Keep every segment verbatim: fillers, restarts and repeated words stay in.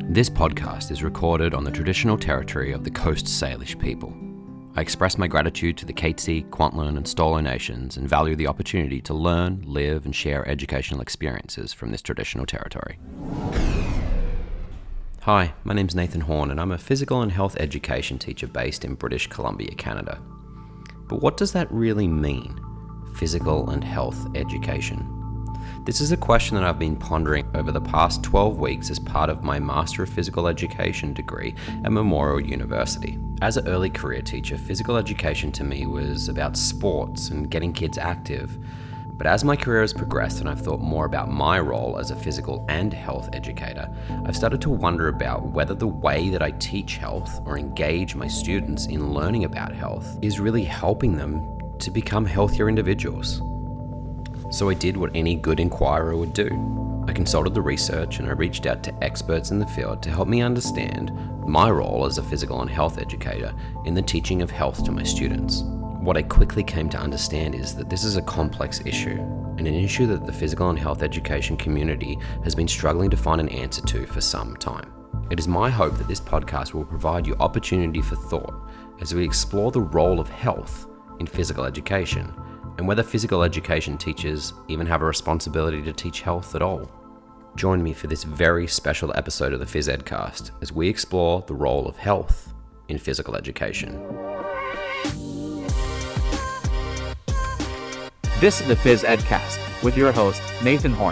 This podcast is recorded on the traditional territory of the Coast Salish people. I express my gratitude to the Katzie, Kwantlen and Stolo nations and value the opportunity to learn, live and share educational experiences from this traditional territory. Hi, my name's Nathan Horn and I'm a physical and health education teacher based in British Columbia, Canada. But what does that really mean? Physical and health education. This is a question that I've been pondering over the past twelve weeks as part of my Master of Physical Education degree at Memorial University. As an early career teacher, physical education to me was about sports and getting kids active. But as my career has progressed and I've thought more about my role as a physical and health educator, I've started to wonder about whether the way that I teach health or engage my students in learning about health is really helping them to become healthier individuals. So I did what any good inquirer would do. I consulted the research and I reached out to experts in the field to help me understand my role as a physical and health educator in the teaching of health to my students. What I quickly came to understand is that this is a complex issue, and an issue that the physical and health education community has been struggling to find an answer to for some time. It is my hope that this podcast will provide you opportunity for thought as we explore the role of health in physical education, and whether physical education teachers even have a responsibility to teach health at all. Join me for this very special episode of the Phys Edcast as we explore the role of health in physical education. This is the Phys Edcast with your host, Nathan Horn.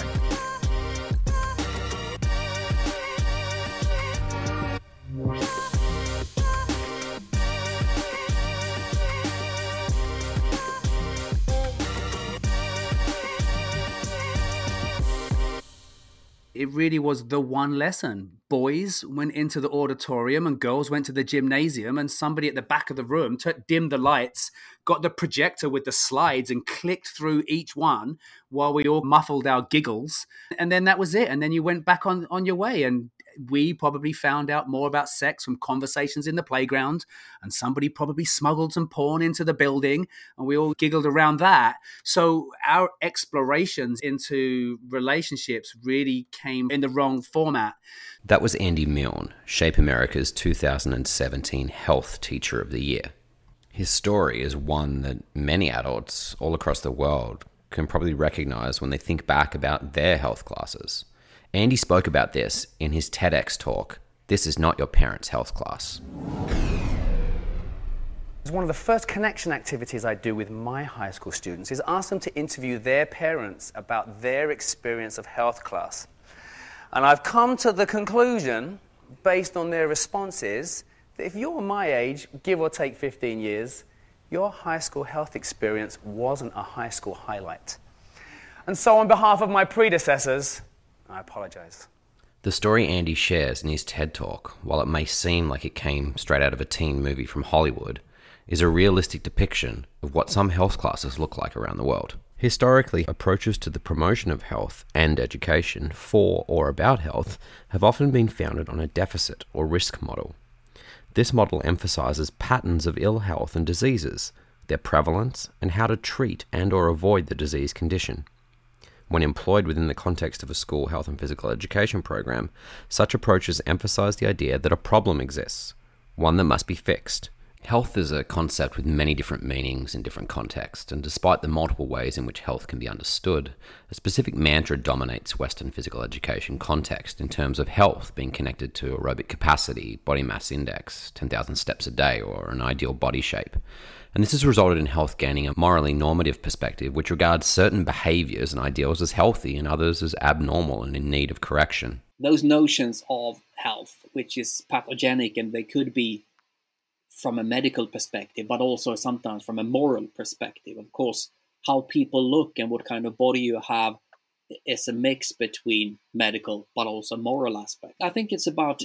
It really was the one lesson. Boys went into the auditorium and girls went to the gymnasium, and somebody at the back of the room t- dimmed the lights, got the projector with the slides and clicked through each one while we all muffled our giggles. And then that was it. And then you went back on, on your way. And we probably found out more about sex from conversations in the playground, and somebody probably smuggled some porn into the building, and we all giggled around that. So our explorations into relationships really came in the wrong format. That was Andy Milne, Shape America's two thousand seventeen Health Teacher of the Year. His story is one that many adults all across the world can probably recognize when they think back about their health classes. Andy spoke about this in his TEDx talk, This Is Not Your Parents' Health Class. One of the first connection activities I do with my high school students is ask them to interview their parents about their experience of health class. And I've come to the conclusion, based on their responses, that if you're my age, give or take fifteen years, your high school health experience wasn't a high school highlight. And so on behalf of my predecessors, I apologize. The story Andy shares in his TED Talk, while it may seem like it came straight out of a teen movie from Hollywood, is a realistic depiction of what some health classes look like around the world. Historically, approaches to the promotion of health and education for or about health have often been founded on a deficit or risk model. This model emphasizes patterns of ill health and diseases, their prevalence, and how to treat and or avoid the disease condition. When employed within the context of a school health and physical education program, such approaches emphasize the idea that a problem exists, one that must be fixed. Health is a concept with many different meanings in different contexts, and despite the multiple ways in which health can be understood, a specific mantra dominates Western physical education context in terms of health being connected to aerobic capacity, body mass index, ten thousand steps a day, or an ideal body shape. And this has resulted in health gaining a morally normative perspective which regards certain behaviors and ideals as healthy and others as abnormal and in need of correction. Those notions of health, which is pathogenic, and they could be from a medical perspective, but also sometimes from a moral perspective. Of course, how people look and what kind of body you have is a mix between medical but also moral aspect. I think it's about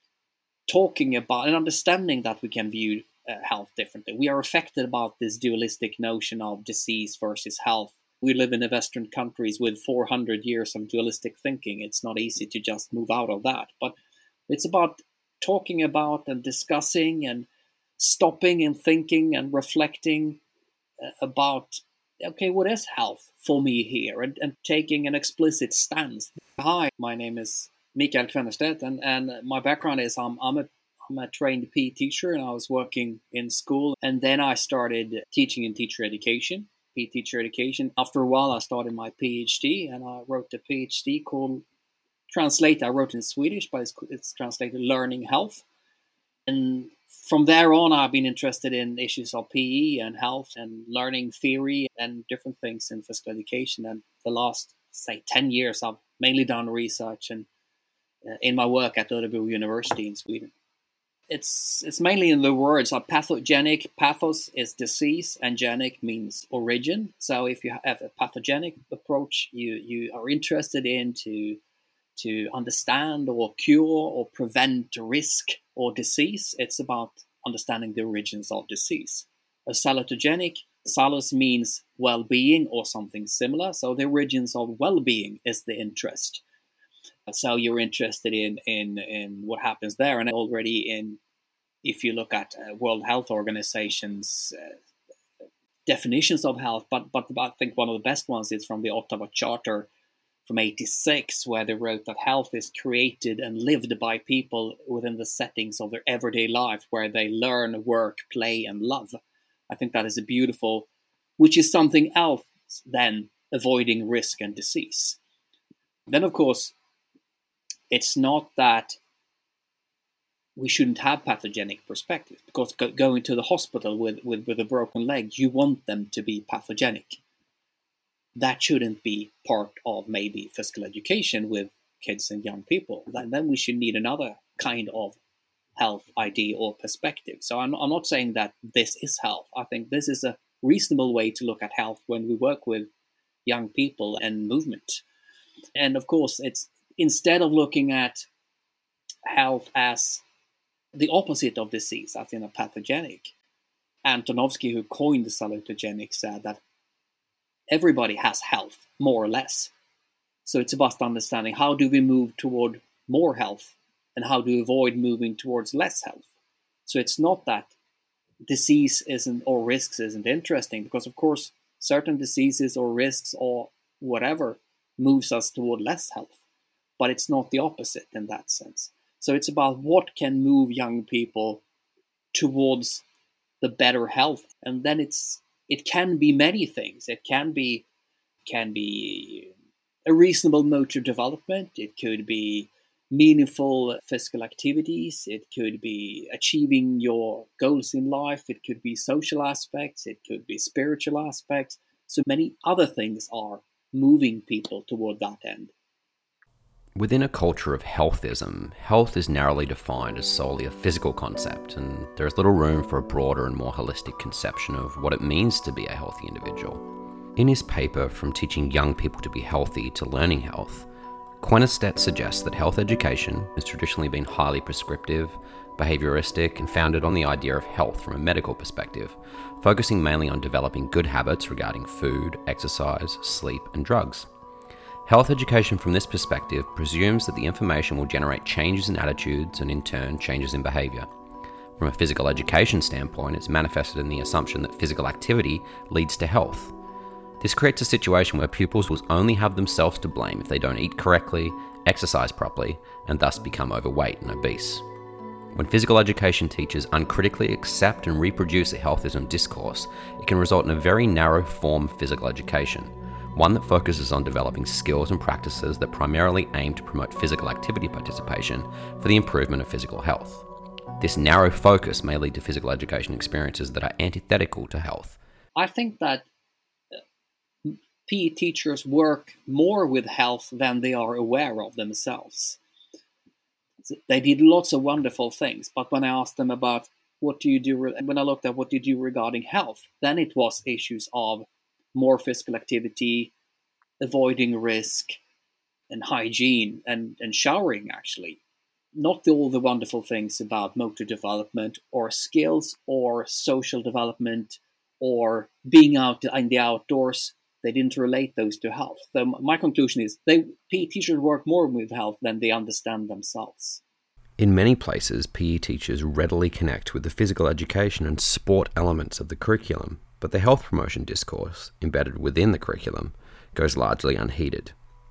talking about and understanding that we can view uh, health differently. We are affected about this dualistic notion of disease versus health. We live in the Western countries with four hundred years of dualistic thinking. It's not easy to just move out of that. But it's about talking about and discussing and stopping and thinking and reflecting uh, about, okay, what is health for me here? And, and taking an explicit stance. Hi, my name is Mikael Kvennerstedt, and, and my background is I'm, I'm, a, I'm a trained P E teacher, and I was working in school. And then I started teaching in teacher education, P E teacher education. After a while, I started my PhD, and I wrote a PhD called Translate. I wrote in Swedish, but it's, it's translated Learning Health. And from there on, I've been interested in issues of P E and health and learning theory and different things in physical education. And the last, say, ten years, I've mainly done research and uh, in my work at Örebro University in Sweden. It's it's mainly in the words of pathogenic. Pathos is disease, and genic means origin. So if you have a pathogenic approach, you, you are interested in to, to understand or cure or prevent risk or disease. It's about understanding the origins of disease. A salutogenic, salus means well-being or something similar. So the origins of well-being is the interest. So you're interested in, in, in what happens there. And already in, if you look at uh, World Health Organization's uh, definitions of health, but, but I think one of the best ones is from the Ottawa Charter from eighty-six, where they wrote that health is created and lived by people within the settings of their everyday life, where they learn, work, play, and love. I think that is a beautiful, which is something else than avoiding risk and disease. Then, of course, it's not that we shouldn't have pathogenic perspectives, because go, going to the hospital with, with, with a broken leg, you want them to be pathogenic. That shouldn't be part of maybe physical education with kids and young people. Then, then we should need another kind of health idea or perspective. So I'm, I'm not saying that this is health. I think this is a reasonable way to look at health when we work with young people and movement. And of course, it's instead of looking at health as the opposite of disease, as in a pathogenic, Antonovsky, who coined the salutogenic, said that everybody has health, more or less. So it's about understanding how do we move toward more health and how do we avoid moving towards less health. So it's not that disease isn't or risks isn't interesting, because of course certain diseases or risks or whatever moves us toward less health, but it's not the opposite in that sense. So it's about what can move young people towards the better health, and then it's It can be many things. It can be can be a reasonable motor development. It could be meaningful physical activities. It could be achieving your goals in life. It could be social aspects. It could be spiritual aspects. So many other things are moving people toward that end. Within a culture of healthism, health is narrowly defined as solely a physical concept, and there is little room for a broader and more holistic conception of what it means to be a healthy individual. In his paper, From Teaching Young People to Be Healthy to Learning Health, Kvennerstedt suggests that health education has traditionally been highly prescriptive, behavioristic, and founded on the idea of health from a medical perspective, focusing mainly on developing good habits regarding food, exercise, sleep, and drugs. Health education from this perspective presumes that the information will generate changes in attitudes and in turn changes in behaviour. From a physical education standpoint, it's manifested in the assumption that physical activity leads to health. This creates a situation where pupils will only have themselves to blame if they don't eat correctly, exercise properly, and thus become overweight and obese. When physical education teachers uncritically accept and reproduce a healthism discourse, it can result in a very narrow form of physical education, one that focuses on developing skills and practices that primarily aim to promote physical activity participation for the improvement of physical health. This narrow focus may lead to physical education experiences that are antithetical to health. I think that P E teachers work more with health than they are aware of themselves. They did lots of wonderful things, but when I asked them about what do you do, when I looked at what do you do regarding health, then it was issues of more physical activity, avoiding risk, and hygiene, and, and showering, actually. Not all the wonderful things about motor development or skills or social development or being out in the outdoors. They didn't relate those to health. So my conclusion is they P E teachers work more with health than they understand themselves. In many places, P E teachers readily connect with the physical education and sport elements of the curriculum, but the health promotion discourse, embedded within the curriculum, goes largely unheeded.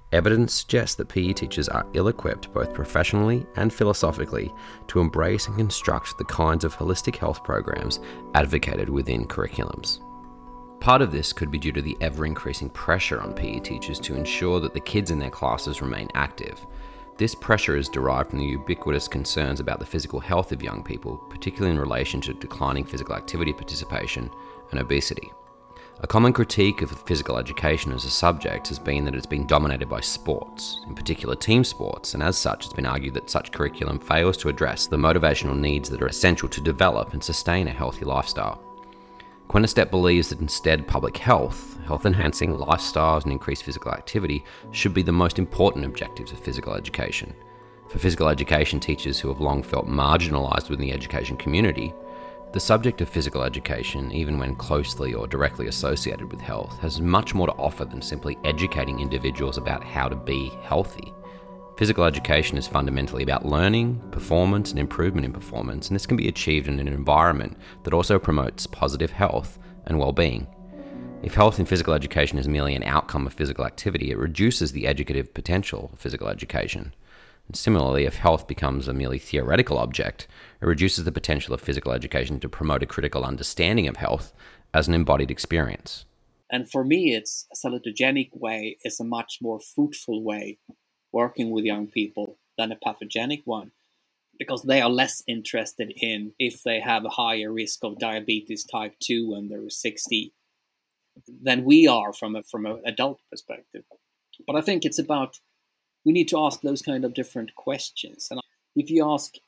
Evidence suggests that P E teachers are ill-equipped both professionally and philosophically to embrace and construct the kinds of holistic health programs advocated within curriculums. Part of this could be due to the ever-increasing pressure on P E teachers to ensure that the kids in their classes remain active. This pressure is derived from the ubiquitous concerns about the physical health of young people, particularly in relation to declining physical activity participation and obesity. A common critique of physical education as a subject has been that it's been dominated by sports, in particular team sports, and as such it's been argued that such curriculum fails to address the motivational needs that are essential to develop and sustain a healthy lifestyle. Quennestedt believes that instead public health, health-enhancing lifestyles and increased physical activity should be the most important objectives of physical education. For physical education teachers who have long felt marginalised within the education community, the subject of physical education, even when closely or directly associated with health, has much more to offer than simply educating individuals about how to be healthy. Physical education is fundamentally about learning, performance, and improvement in performance, and this can be achieved in an environment that also promotes positive health and well-being. If health in physical education is merely an outcome of physical activity, it reduces the educative potential of physical education. And similarly, if health becomes a merely theoretical object, it reduces the potential of physical education to promote a critical understanding of health as an embodied experience. And for me, it's a salutogenic way is a much more fruitful way working with young people than a pathogenic one, because they are less interested in if they have a higher risk of diabetes type two when they're sixty than we are from a from an adult perspective. But I think it's about, we need to ask those kind of different questions. And if you ask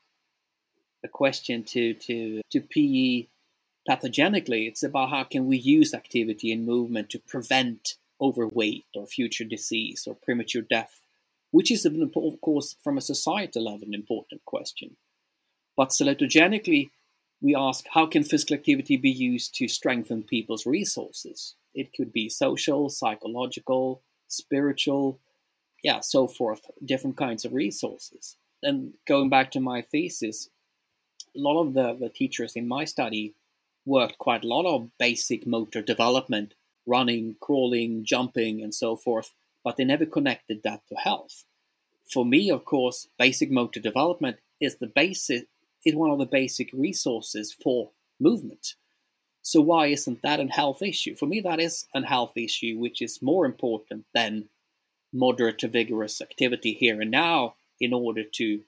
a question to, to, to P E pathogenically, it's about how can we use activity and movement to prevent overweight or future disease or premature death, which is, of course, from a societal level, an important question. But salutogenically, we ask, how can physical activity be used to strengthen people's resources? It could be social, psychological, spiritual, yeah, so forth, different kinds of resources. And going back to my thesis, a lot of the, the teachers in my study worked quite a lot of basic motor development, running, crawling, jumping, and so forth, but they never connected that to health. For me, of course, basic motor development is the basic, is one of the basic resources for movement. So why isn't that a health issue? For me, that is a health issue, which is more important than moderate to vigorous activity here and now in order to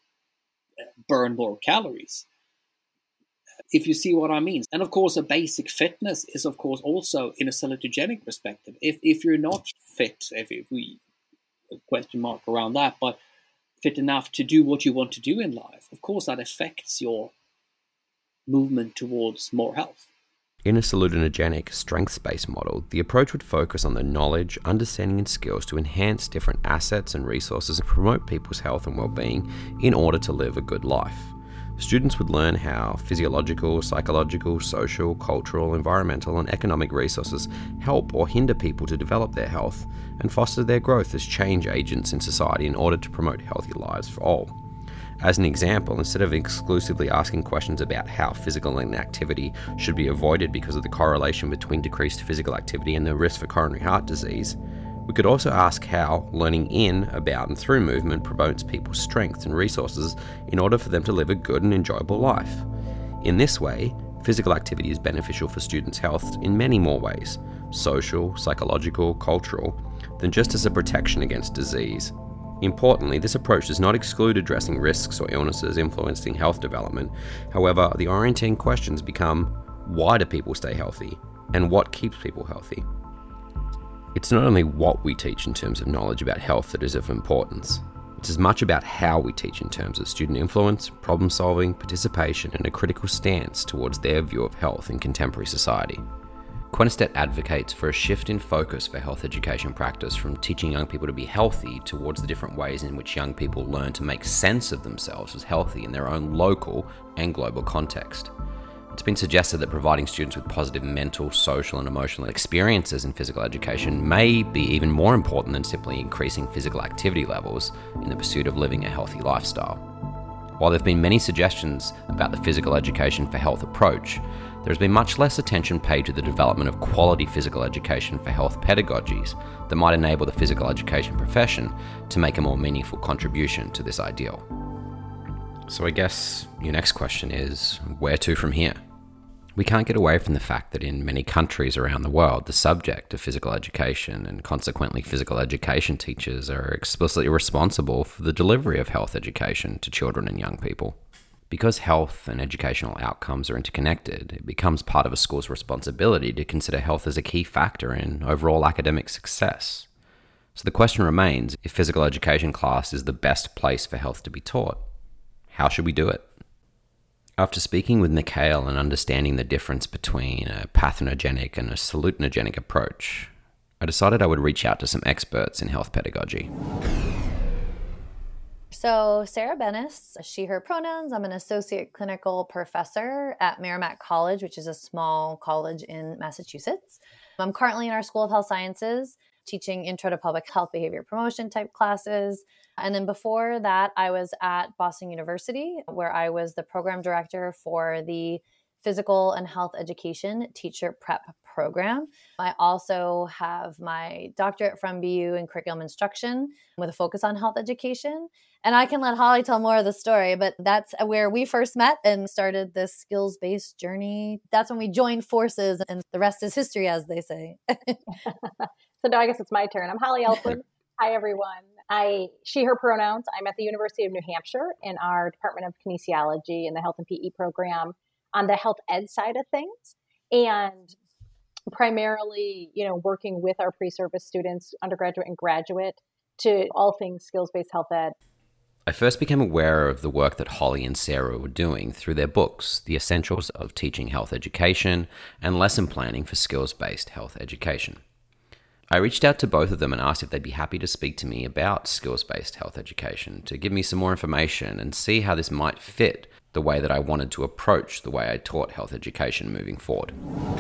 burn more calories. If you see what I mean. And of course, a basic fitness is, of course, also in a salutogenic perspective. If if you're not fit, if, if we, a question mark around that, but fit enough to do what you want to do in life, of course, that affects your movement towards more health. In a salutogenic, strengths-based model, the approach would focus on the knowledge, understanding, and skills to enhance different assets and resources and promote people's health and well-being in order to live a good life. Students would learn how physiological, psychological, social, cultural, environmental, and economic resources help or hinder people to develop their health and foster their growth as change agents in society in order to promote healthy lives for all. As an example, instead of exclusively asking questions about how physical inactivity should be avoided because of the correlation between decreased physical activity and the risk for coronary heart disease, we could also ask how learning in, about, and through movement promotes people's strength and resources in order for them to live a good and enjoyable life. In this way, physical activity is beneficial for students' health in many more ways, social, psychological, cultural, than just as a protection against disease. Importantly, this approach does not exclude addressing risks or illnesses influencing health development. However, the orienting questions become, why do people stay healthy, and what keeps people healthy? It's not only what we teach in terms of knowledge about health that is of importance. It's as much about how we teach in terms of student influence, problem solving, participation, and a critical stance towards their view of health in contemporary society. Quennestedt advocates for a shift in focus for health education practice from teaching young people to be healthy towards the different ways in which young people learn to make sense of themselves as healthy in their own local and global context. It's been suggested that providing students with positive mental, social, and emotional experiences in physical education may be even more important than simply increasing physical activity levels in the pursuit of living a healthy lifestyle. While there have been many suggestions about the physical education for health approach, there has been much less attention paid to the development of quality physical education for health pedagogies that might enable the physical education profession to make a more meaningful contribution to this ideal. So I guess your next question is, where to from here? We can't get away from the fact that in many countries around the world, the subject of physical education and consequently physical education teachers are explicitly responsible for the delivery of health education to children and young people. Because health and educational outcomes are interconnected, it becomes part of a school's responsibility to consider health as a key factor in overall academic success. So the question remains, if physical education class is the best place for health to be taught, how should we do it? After speaking with Mikhail and understanding the difference between a parthenogenic and a salutogenic approach, I decided I would reach out to some experts in health pedagogy. So Sarah Bennis, she, her pronouns. I'm an associate clinical professor at Merrimack College, which is a small college in Massachusetts. I'm currently in our School of Health Sciences, teaching intro to public health behavior promotion type classes. And then before that, I was at Boston University, where I was the program director for the Physical and Health Education Teacher Prep Program. I also have my doctorate from B U in curriculum instruction with a focus on health education. And I can let Holly tell more of the story, but that's where we first met and started this skills-based journey. That's when we joined forces, and the rest is history, as they say. So now I guess it's my turn. I'm Holly Elfwood. Hi, everyone. I, she, her pronouns. I'm at the University of New Hampshire in our Department of Kinesiology in the Health and P E program on the health ed side of things. And primarily, you know, working with our pre-service students, undergraduate and graduate, to all things skills-based health ed. I first became aware of the work that Holly and Sarah were doing through their books, The Essentials of Teaching Health Education and Lesson Planning for Skills-Based Health Education. I reached out to both of them and asked if they'd be happy to speak to me about skills-based health education, to give me some more information and see how this might fit the way that I wanted to approach the way I taught health education moving forward.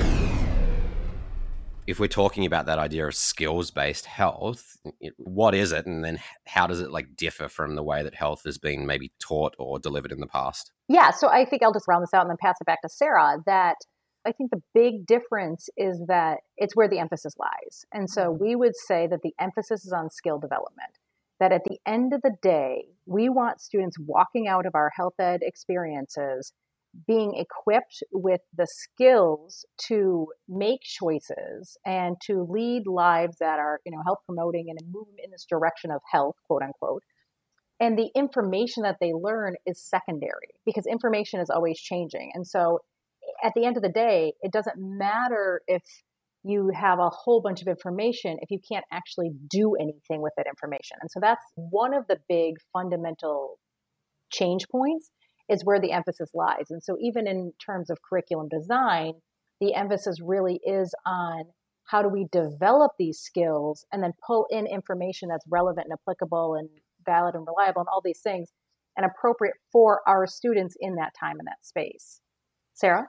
If we're talking about that idea of skills-based health, what is it, and then how does it like differ from the way that health has been maybe taught or delivered in the past? Yeah, so I think I'll just round this out and then pass it back to Sarah, that I think the big difference is that it's where the emphasis lies. And so we would say that the emphasis is on skill development, that at the end of the day, we want students walking out of our health ed experiences being equipped with the skills to make choices and to lead lives that are, you know, health promoting and move in this direction of health, quote unquote. And the information that they learn is secondary because information is always changing. And so at the end of the day, it doesn't matter if you have a whole bunch of information if you can't actually do anything with that information. And so that's one of the big fundamental change points is where the emphasis lies. And so even in terms of curriculum design, the emphasis really is on how do we develop these skills and then pull in information that's relevant and applicable and valid and reliable and all these things and appropriate for our students in that time and that space. Sarah?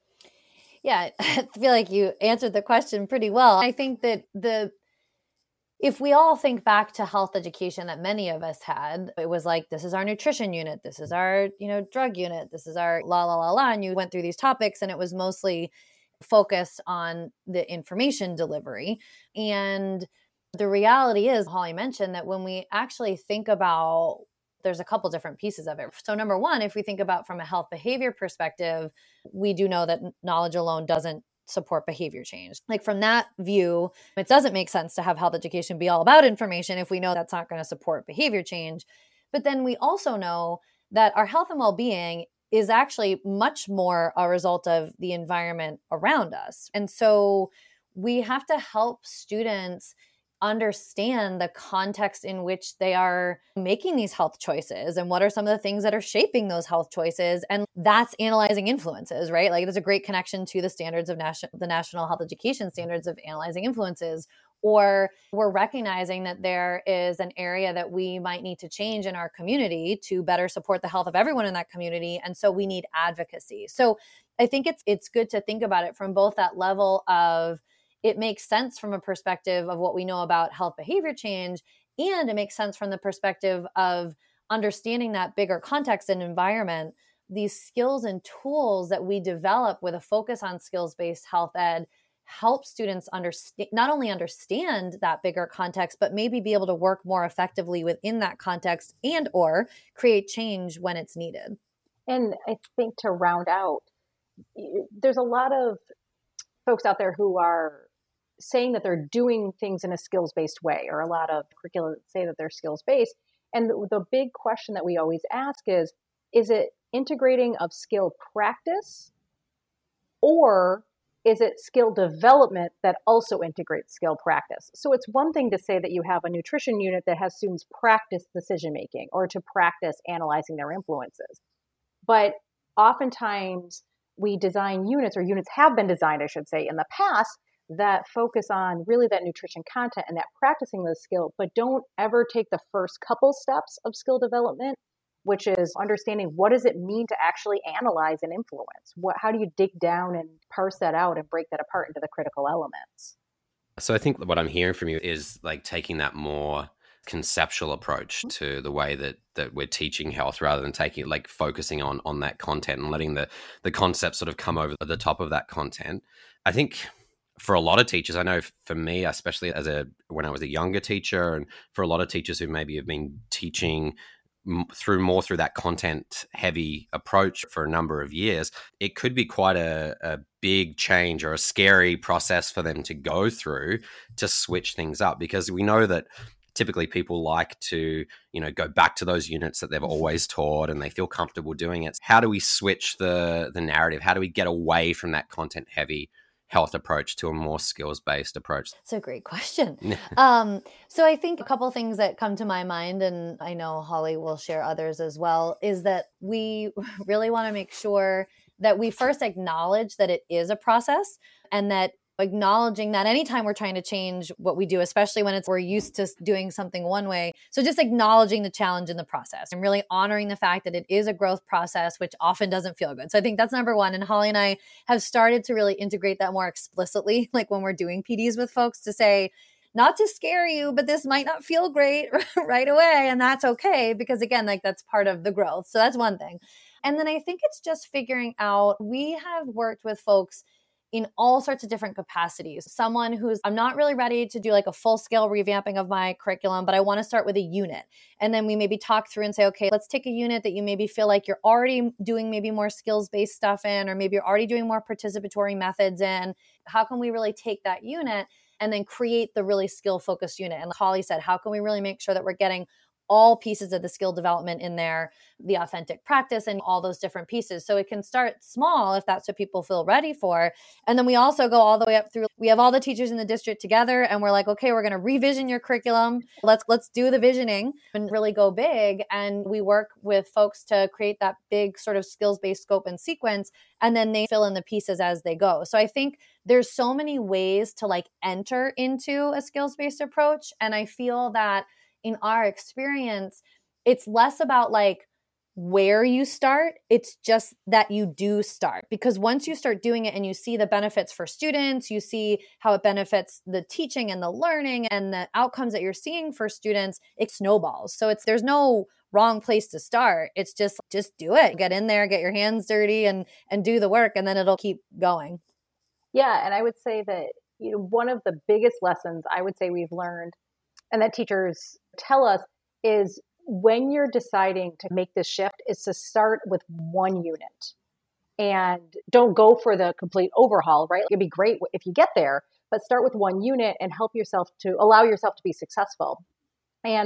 Yeah, I feel like you answered the question pretty well. I think that the if we all think back to health education that many of us had, it was like, this is our nutrition unit, this is our, you know, drug unit, this is our la la la la, and you went through these topics and it was mostly focused on the information delivery. And the reality is, Holly mentioned that when we actually think about, there's a couple different pieces of it. So number one, if we think about from a health behavior perspective, we do know that knowledge alone doesn't support behavior change. Like from that view, it doesn't make sense to have health education be all about information if we know that's not going to support behavior change. But then we also know that our health and well-being is actually much more a result of the environment around us. And so we have to help students understand the context in which they are making these health choices and what are some of the things that are shaping those health choices. And that's analyzing influences, right? Like there's a great connection to the standards of national, the National Health Education Standards of analyzing influences. Or we're recognizing that there is an area that we might need to change in our community to better support the health of everyone in that community. And so we need advocacy. So I think it's it's good to think about it from both that level of it makes sense from a perspective of what we know about health behavior change, and it makes sense from the perspective of understanding that bigger context and environment these skills and tools that we develop with a focus on skills-based health ed help students understand, not only understand that bigger context, but maybe be able to work more effectively within that context and or create change when it's needed. And I think to round out, there's a lot of folks out there who are saying that they're doing things in a skills-based way, or a lot of curricula say that they're skills-based. And the, the big question that we always ask is, is it integrating of skill practice, or is it skill development that also integrates skill practice? So it's one thing to say that you have a nutrition unit that has students practice decision-making or to practice analyzing their influences. But oftentimes we design units, or units have been designed, I should say, in the past, that focus on really that nutrition content and that practicing the skill, but don't ever take the first couple steps of skill development, which is understanding what does it mean to actually analyze and influence? What, how do you dig down and parse that out and break that apart into the critical elements? So I think what I'm hearing from you is like taking that more conceptual approach to the way that that we're teaching health, rather than taking like focusing on on that content and letting the the concepts sort of come over the top of that content. I think for a lot of teachers, I know for me, especially as a when I was a younger teacher, and for a lot of teachers who maybe have been teaching through more through that content heavy approach for a number of years, it could be quite a, a big change or a scary process for them to go through to switch things up, because we know that typically people like to, you know, go back to those units that they've always taught and they feel comfortable doing it. How do we switch the the narrative? How do we get away from that content heavy health approach to a more skills-based approach? That's a great question. um, so I think a couple of things that come to my mind, and I know Holly will share others as well, is that we really want to make sure that we first acknowledge that it is a process, and that acknowledging that anytime we're trying to change what we do, especially when it's we're used to doing something one way. So just acknowledging the challenge in the process and really honoring the fact that it is a growth process, which often doesn't feel good. So I think that's number one. And Holly and I have started to really integrate that more explicitly, like when we're doing P Ds with folks, to say, not to scare you, but this might not feel great right away. And that's okay, because again, like that's part of the growth. So that's one thing. And then I think it's just figuring out, we have worked with folks in all sorts of different capacities. Someone who's, I'm not really ready to do like a full scale revamping of my curriculum, but I want to start with a unit. And then we maybe talk through and say, okay, let's take a unit that you maybe feel like you're already doing maybe more skills-based stuff in, or maybe you're already doing more participatory methods in. How can we really take that unit and then create the really skill-focused unit? And Holly said, how can we really make sure that we're getting all pieces of the skill development in there, the authentic practice and all those different pieces. So it can start small if that's what people feel ready for. And then we also go all the way up through, we have all the teachers in the district together and we're like, okay, we're going to revision your curriculum. Let's, let's do the visioning and really go big. And we work with folks to create that big sort of skills-based scope and sequence. And then they fill in the pieces as they go. So I think there's so many ways to like enter into a skills-based approach. And I feel that in our experience, it's less about like where you start. It's just that you do start, because once you start doing it and you see the benefits for students, you see how it benefits the teaching and the learning and the outcomes that you're seeing for students, it snowballs. So it's, there's no wrong place to start. It's just, just do it, get in there, get your hands dirty and, and do the work, and then it'll keep going. Yeah. And I would say that, you know, one of the biggest lessons I would say we've learned, and that teachers tell us, is when you're deciding to make this shift, is to start with one unit and don't go for the complete overhaul, right? It'd be great if you get there, but start with one unit and help yourself to allow yourself to be successful. And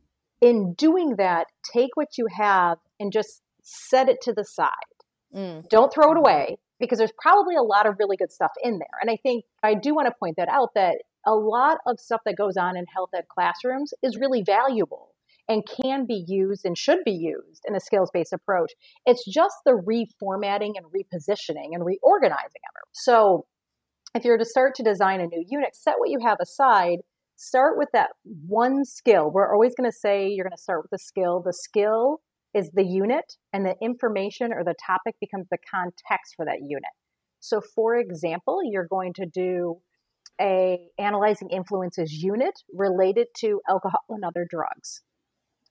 in doing that, take what you have and just set it to the side. Mm. Don't throw it away, because there's probably a lot of really good stuff in there. And I think I do want to point that out, that a lot of stuff that goes on in health ed classrooms is really valuable and can be used and should be used in a skills-based approach. It's just the reformatting and repositioning and reorganizing of it. So if you're to start to design a new unit, set what you have aside, start with that one skill. We're always going to say you're going to start with the skill. The skill is the unit, and the information or the topic becomes the context for that unit. So for example, you're going to do a analyzing influences unit related to alcohol and other drugs.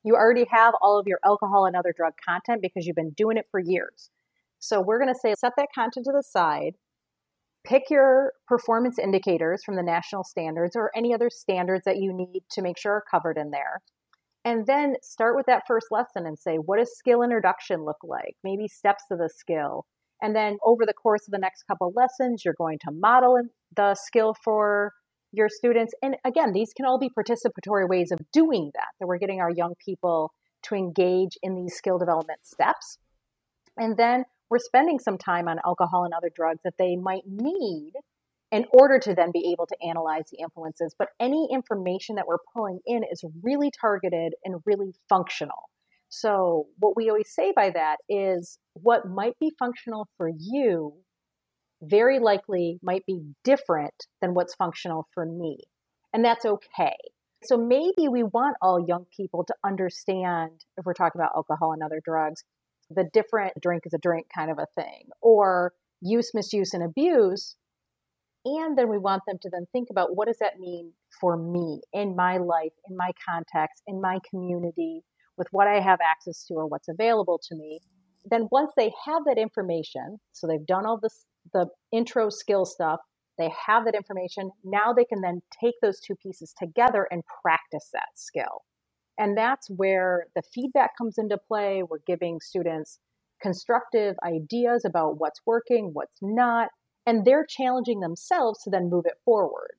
You already have all of your alcohol and other drug content because you've been doing it for years. So we're going to say, set that content to the side, pick your performance indicators from the national standards or any other standards that you need to make sure are covered in there. And then start with that first lesson and say, what does skill introduction look like? Maybe steps to the skill. And then over the course of the next couple of lessons, you're going to model the skill for your students. And again, these can all be participatory ways of doing that, that we're getting our young people to engage in these skill development steps. And then we're spending some time on alcohol and other drugs that they might need in order to then be able to analyze the influences. But any information that we're pulling in is really targeted and really functional. So what we always say by that is what might be functional for you very likely might be different than what's functional for me. And that's okay. So maybe we want all young people to understand, if we're talking about alcohol and other drugs, the different drink is a drink kind of a thing, or use, misuse, and abuse. And then we want them to then think about, what does that mean for me in my life, in my context, in my community, with what I have access to or what's available to me. Then once they have that information, so they've done all this, the intro skill stuff, they have that information, now they can then take those two pieces together and practice that skill. And that's where the feedback comes into play. We're giving students constructive ideas about what's working, what's not, and they're challenging themselves to then move it forward.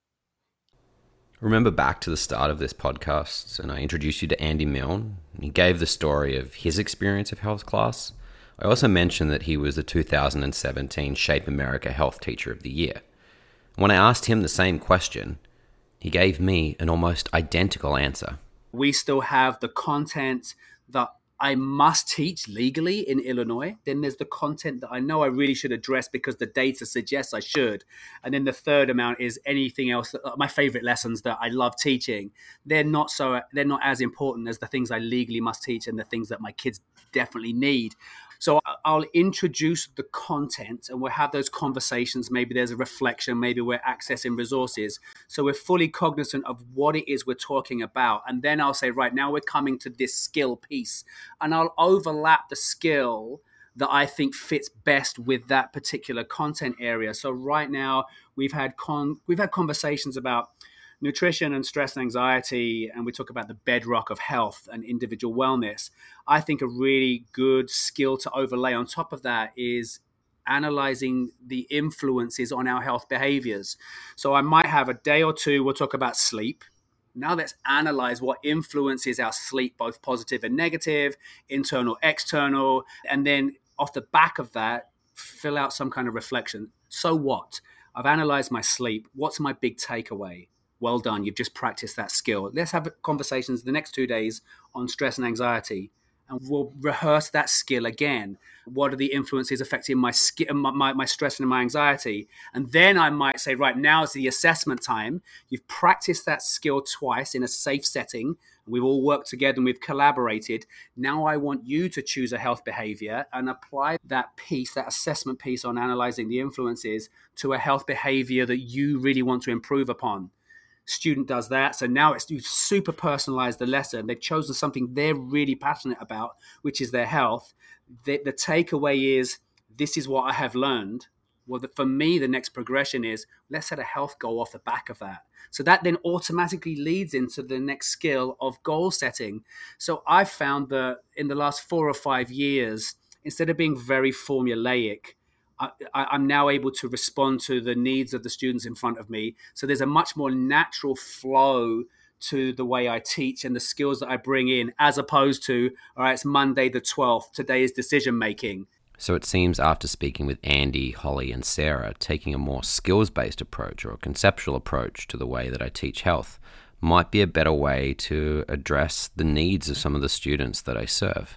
Remember back to the start of this podcast, and I introduced you to Andy Milne. He gave the story of his experience of health class. I also mentioned that he was the two thousand seventeen Shape America Health Teacher of the Year. When I asked him the same question, he gave me an almost identical answer. We still have the content that I must teach legally in Illinois. Then there's the content that I know I really should address because the data suggests I should. And then the third amount is anything else. That, my favorite lessons that I love teaching, they're not so they're not as important as the things I legally must teach and the things that my kids definitely need. So I'll introduce the content and we'll have those conversations. Maybe there's a reflection, maybe we're accessing resources. So we're fully cognizant of what it is we're talking about. And then I'll say, right, now we're coming to this skill piece. And I'll overlap the skill that I think fits best with that particular content area. So right now we've had con- we've had conversations about nutrition and stress and anxiety, and we talk about the bedrock of health and individual wellness. I think a really good skill to overlay on top of that is analyzing the influences on our health behaviors. So I might have a day or two, we'll talk about sleep. Now let's analyze what influences our sleep, both positive and negative, internal, external, and then off the back of that, fill out some kind of reflection. So what? I've analyzed my sleep. What's my big takeaway? Well done. You've just practiced that skill. Let's have conversations the next two days on stress and anxiety, and we'll rehearse that skill again. What are the influences affecting my, my, my, my stress and my anxiety? And then I might say, right, now is the assessment time. You've practiced that skill twice in a safe setting. We've all worked together and we've collaborated. Now I want you to choose a health behavior and apply that piece, that assessment piece on analyzing the influences to a health behavior that you really want to improve upon. Student does that. So now it's you super personalized the lesson. They've chosen something they're really passionate about, which is their health. The, the takeaway is, this is what I have learned. Well, the, for me, the next progression is, let's set a health goal off the back of that. So that then automatically leads into the next skill of goal setting. So I've found that in the last four or five years, instead of being very formulaic, I, I'm now able to respond to the needs of the students in front of me. So there's a much more natural flow to the way I teach and the skills that I bring in, as opposed to, all right, it's Monday the twelfth, today is decision making. So it seems after speaking with Andy, Holly, and Sarah, taking a more skills-based approach or a conceptual approach to the way that I teach health might be a better way to address the needs of some of the students that I serve.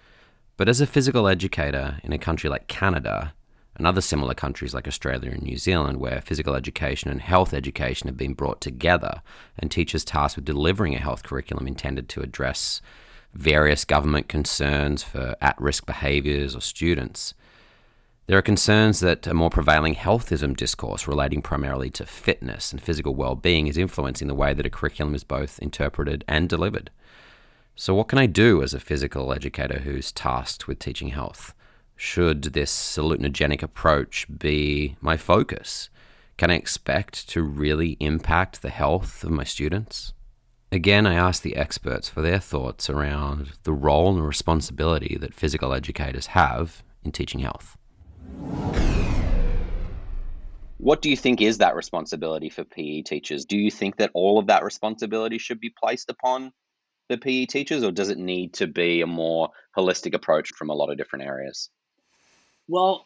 But as a physical educator in a country like Canada, and other similar countries like Australia and New Zealand, where physical education and health education have been brought together and teachers tasked with delivering a health curriculum intended to address various government concerns for at-risk behaviours or students, there are concerns that a more prevailing healthism discourse relating primarily to fitness and physical well-being is influencing the way that a curriculum is both interpreted and delivered. So what can I do as a physical educator who's tasked with teaching health? Should this hallucinogenic approach be my focus? Can I expect to really impact the health of my students? Again, I asked the experts for their thoughts around the role and responsibility that physical educators have in teaching health. What do you think is that responsibility for P E teachers? Do you think that all of that responsibility should be placed upon the P E teachers, or does it need to be a more holistic approach from a lot of different areas? Well,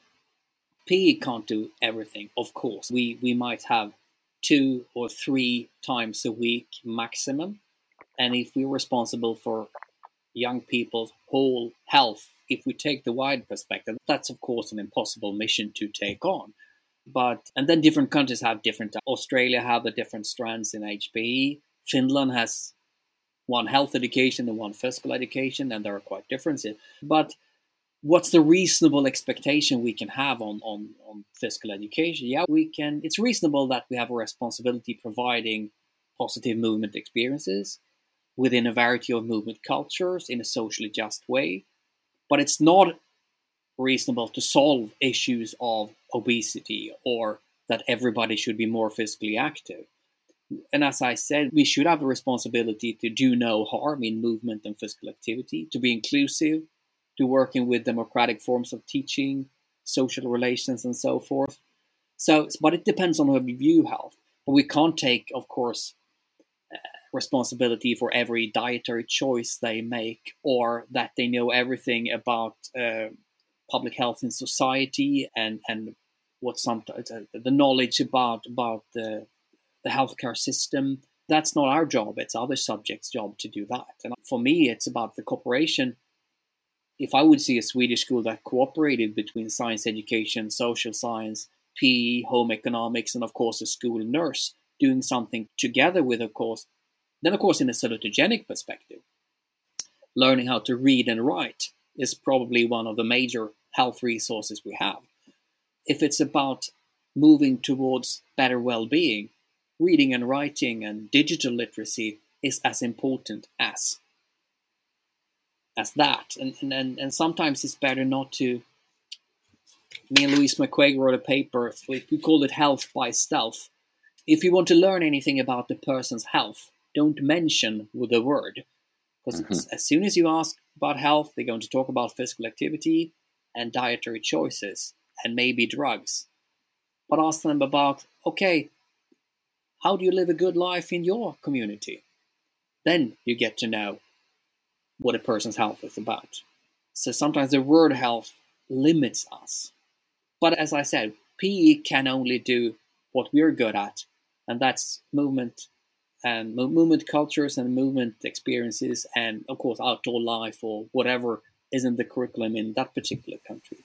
P E can't do everything, of course. We we might have two or three times a week maximum. And if we're responsible for young people's whole health, if we take the wide perspective, that's of course an impossible mission to take on. But and then different countries have different. Australia have the different strands in H P E. Finland has one health education and one physical education, and there are quite differences. But what's the reasonable expectation we can have on, on, on physical education? Yeah, we can. It's reasonable that we have a responsibility providing positive movement experiences within a variety of movement cultures in a socially just way. But it's not reasonable to solve issues of obesity or that everybody should be more physically active. And as I said, we should have the responsibility to do no harm in movement and physical activity, to be inclusive, to working with democratic forms of teaching, social relations, and so forth. So, but it depends on how we view health. But we can't take, of course, uh, responsibility for every dietary choice they make, or that they know everything about uh, public health in society and and what sometimes uh, the knowledge about about the the healthcare system. That's not our job. It's other subjects' job to do that. And for me, it's about the cooperation. If I would see a Swedish school that cooperated between science education, social science, P E, home economics, and of course a school nurse doing something together with, of course, then of course in a salutogenic perspective, learning how to read and write is probably one of the major health resources we have. If it's about moving towards better well-being, reading and writing and digital literacy is as important as as that. And, and, and sometimes it's better not to... Me and Louise McQuaig wrote a paper, we called it Health by Stealth. If you want to learn anything about the person's health, don't mention the word. Because mm-hmm. as soon as you ask about health, they're going to talk about physical activity and dietary choices and maybe drugs. But ask them about, okay, how do you live a good life in your community? Then you get to know what a person's health is about. So sometimes the word health limits us. But as I said, P E can only do what we're good at, and that's movement and movement cultures and movement experiences, and of course outdoor life or whatever is in the curriculum in that particular country.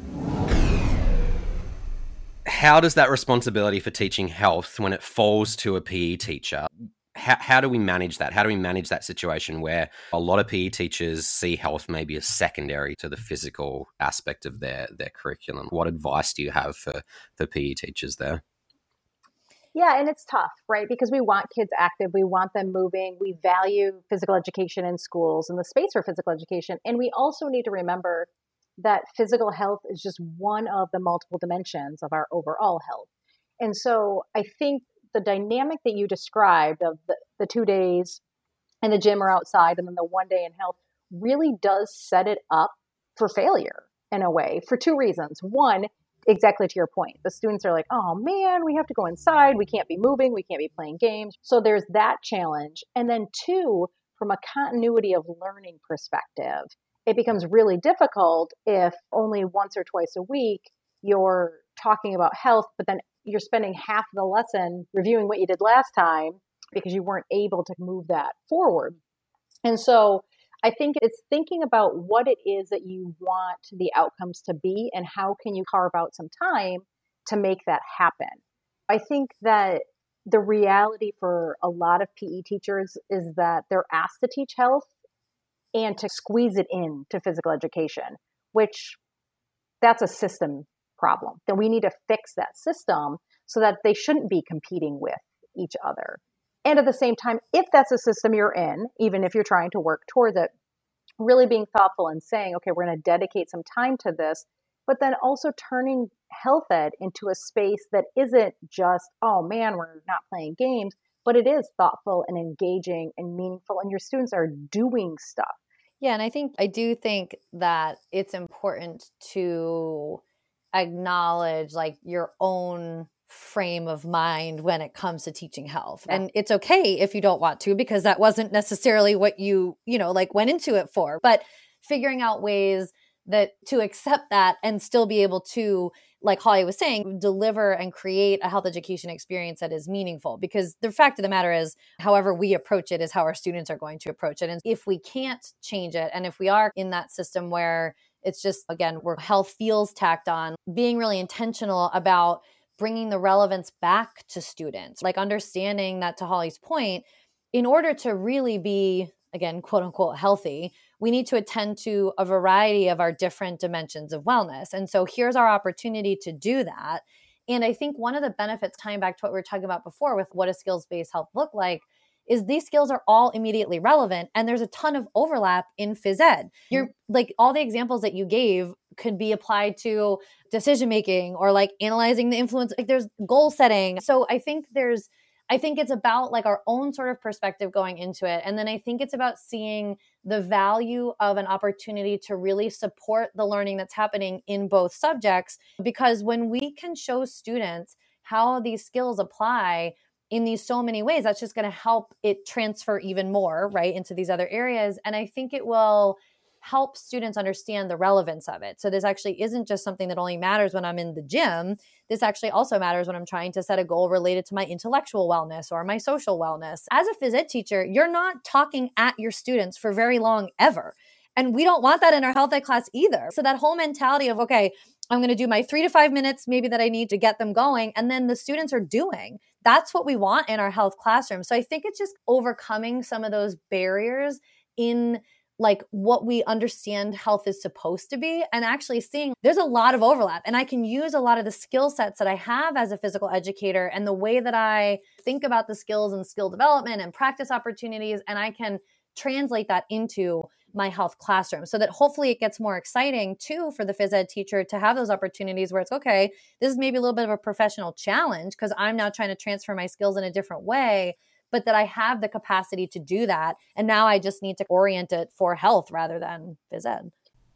How does that responsibility for teaching health, when it falls to a P E teacher, how, how do we manage that? How do we manage that situation where a lot of P E teachers see health maybe as secondary to the physical aspect of their, their curriculum? What advice do you have for, for P E teachers there? Yeah, and it's tough, right? Because we want kids active. We want them moving. We value physical education in schools and the space for physical education. And we also need to remember that physical health is just one of the multiple dimensions of our overall health. And so I think the dynamic that you described of the, the two days in the gym or outside and then the one day in health really does set it up for failure in a way for two reasons. One, exactly to your point, the students are like, oh man, we have to go inside. We can't be moving. We can't be playing games. So there's that challenge. And then two, from a continuity of learning perspective, it becomes really difficult if only once or twice a week you're talking about health, but then you're spending half the lesson reviewing what you did last time because you weren't able to move that forward. And so I think it's thinking about what it is that you want the outcomes to be and how can you carve out some time to make that happen. I think that the reality for a lot of P E teachers is that they're asked to teach health and to squeeze it in to physical education, which that's a system problem. Then we need to fix that system so that they shouldn't be competing with each other. And at the same time, if that's a system you're in, even if you're trying to work towards it, really being thoughtful and saying, okay, we're going to dedicate some time to this, but then also turning health ed into a space that isn't just, oh man, we're not playing games, but it is thoughtful and engaging and meaningful, and your students are doing stuff. Yeah, and I think I do think that it's important to acknowledge like your own frame of mind when it comes to teaching health. Yeah. And it's okay if you don't want to, because that wasn't necessarily what you, you know, like went into it for, but figuring out ways that to accept that and still be able to, like Holly was saying, deliver and create a health education experience that is meaningful. Because the fact of the matter is, however we approach it is how our students are going to approach it. And if we can't change it, and if we are in that system where it's just, again, where health feels tacked on, being really intentional about bringing the relevance back to students, like understanding that, to Holly's point, in order to really be, again, quote unquote, healthy, we need to attend to a variety of our different dimensions of wellness. And so here's our opportunity to do that. And I think one of the benefits, tying back to what we were talking about before with what does skills-based health look like, is these skills are all immediately relevant, and there's a ton of overlap in phys ed. You're like, all the examples that you gave could be applied to decision making or like analyzing the influence, like there's goal setting. So I think there's, I think it's about like our own sort of perspective going into it. And then I think it's about seeing the value of an opportunity to really support the learning that's happening in both subjects. Because when we can show students how these skills apply in these so many ways, that's just going to help it transfer even more, right, into these other areas. And I think it will help students understand the relevance of it. So this actually isn't just something that only matters when I'm in the gym. This actually also matters when I'm trying to set a goal related to my intellectual wellness or my social wellness. As a phys ed teacher, you're not talking at your students for very long ever. And we don't want that in our health ed class either. So that whole mentality of, okay, I'm going to do my three to five minutes maybe that I need to get them going, and then the students are doing. That's what we want in our health classroom. So I think it's just overcoming some of those barriers in like what we understand health is supposed to be, and actually seeing there's a lot of overlap, and I can use a lot of the skill sets that I have as a physical educator and the way that I think about the skills and skill development and practice opportunities, and I can translate that into my health classroom so that hopefully it gets more exciting too for the phys ed teacher to have those opportunities where it's okay, this is maybe a little bit of a professional challenge because I'm now trying to transfer my skills in a different way, but that I have the capacity to do that. And now I just need to orient it for health rather than phys ed.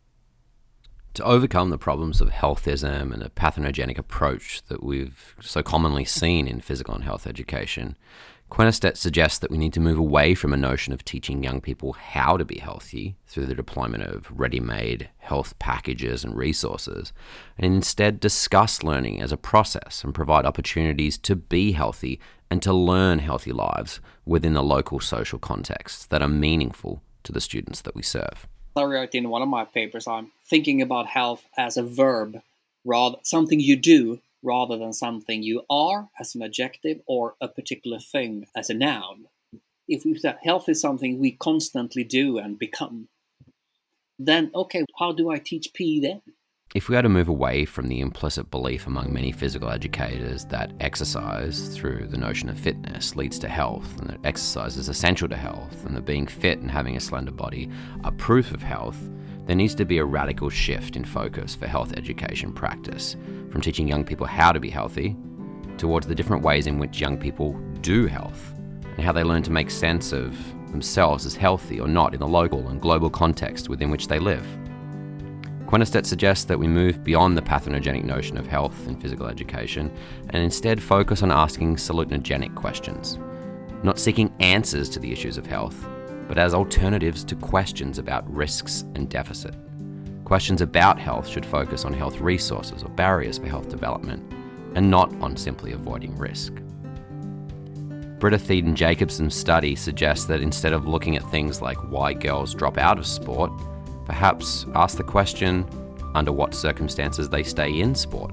To overcome the problems of healthism and a pathogenic approach that we've so commonly seen in physical and health education, Quenestedt suggests that we need to move away from a notion of teaching young people how to be healthy through the deployment of ready-made health packages and resources, and instead discuss learning as a process and provide opportunities to be healthy and to learn healthy lives within the local social contexts that are meaningful to the students that we serve. I wrote in one of my papers, I'm thinking about health as a verb, rather something you do, rather than something you are as an adjective or a particular thing as a noun. If we say health is something we constantly do and become, then okay, how do I teach P E then? If we are to move away from the implicit belief among many physical educators that exercise through the notion of fitness leads to health, and that exercise is essential to health, and that being fit and having a slender body are proof of health, there needs to be a radical shift in focus for health education practice, from teaching young people how to be healthy towards the different ways in which young people do health, and how they learn to make sense of themselves as healthy or not in the local and global context within which they live. Quenestedt suggests that we move beyond the pathogenic notion of health in physical education and instead focus on asking salutogenic questions, not seeking answers to the issues of health, but as alternatives to questions about risks and deficit. Questions about health should focus on health resources or barriers for health development, and not on simply avoiding risk. Britta Thieden-Jacobson's study suggests that instead of looking at things like why girls drop out of sport, perhaps ask the question, under what circumstances they stay in sport.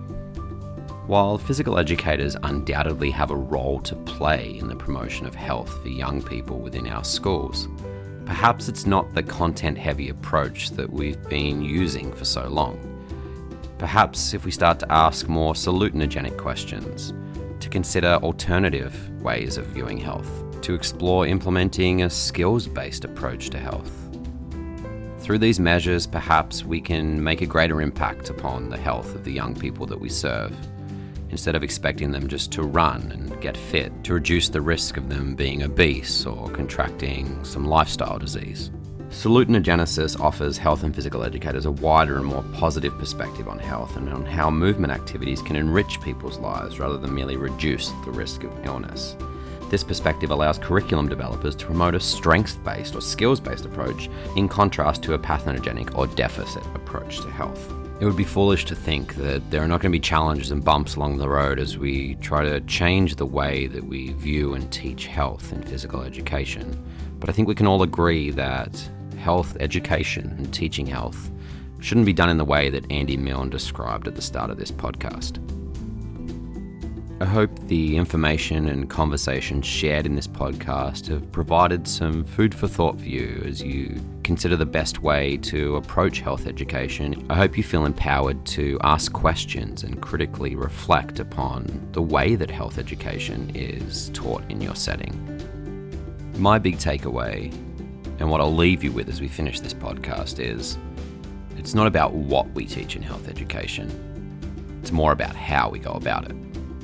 While physical educators undoubtedly have a role to play in the promotion of health for young people within our schools, perhaps it's not the content-heavy approach that we've been using for so long. Perhaps if we start to ask more salutogenic questions, to consider alternative ways of viewing health, to explore implementing a skills-based approach to health. Through these measures, perhaps we can make a greater impact upon the health of the young people that we serve, instead of expecting them just to run and get fit, to reduce the risk of them being obese or contracting some lifestyle disease. Salutogenesis offers health and physical educators a wider and more positive perspective on health and on how movement activities can enrich people's lives rather than merely reduce the risk of illness. This perspective allows curriculum developers to promote a strengths-based or skills-based approach in contrast to a pathogenic or deficit approach to health. It would be foolish to think that there are not going to be challenges and bumps along the road as we try to change the way that we view and teach health in physical education. But I think we can all agree that health education and teaching health shouldn't be done in the way that Andy Milne described at the start of this podcast. I hope the information and conversations shared in this podcast have provided some food for thought for you as you consider the best way to approach health education. I hope you feel empowered to ask questions and critically reflect upon the way that health education is taught in your setting. My big takeaway, and what I'll leave you with as we finish this podcast, is it's not about what we teach in health education. It's more about how we go about it.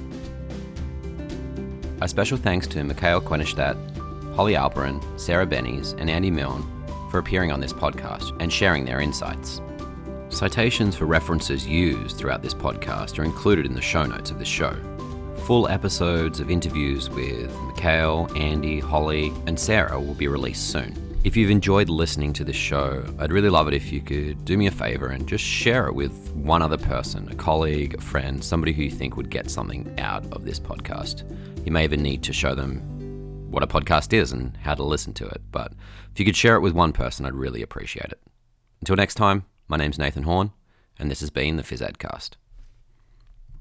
A special thanks to Mikhail Quenishtat, Holly Alperin, Sarah Bennies, and Andy Milne for appearing on this podcast and sharing their insights. Citations for references used throughout this podcast are included in the show notes of this show. Full episodes of interviews with Mikhail, Andy, Holly, and Sarah will be released soon. If you've enjoyed listening to this show, I'd really love it if you could do me a favor and just share it with one other person, a colleague, a friend, somebody who you think would get something out of this podcast. You may even need to show them what a podcast is and how to listen to it, but if you could share it with one person, I'd really appreciate it. Until next time, my name's Nathan Horn, and this has been the PhysEdcast.